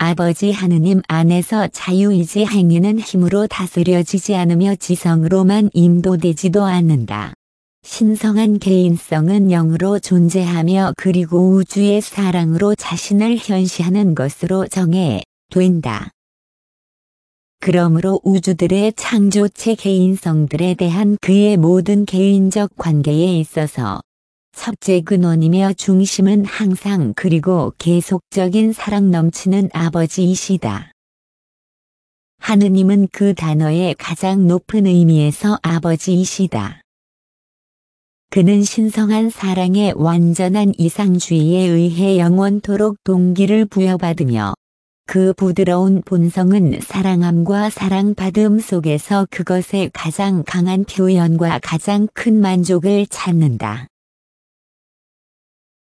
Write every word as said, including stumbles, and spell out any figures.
아버지 하느님 안에서 자유의지 행위는 힘으로 다스려지지 않으며 지성으로만 인도되지도 않는다. 신성한 개인성은 영으로 존재하며 그리고 우주의 사랑으로 자신을 현시하는 것으로 정해 된다. 그러므로 우주들의 창조체 개인성들에 대한 그의 모든 개인적 관계에 있어서 첫째 근원이며 중심은 항상 그리고 계속적인 사랑 넘치는 아버지이시다. 하느님은 그 단어의 가장 높은 의미에서 아버지이시다. 그는 신성한 사랑의 완전한 이상주의에 의해 영원토록 동기를 부여받으며 그 부드러운 본성은 사랑함과 사랑받음 속에서 그것의 가장 강한 표현과 가장 큰 만족을 찾는다.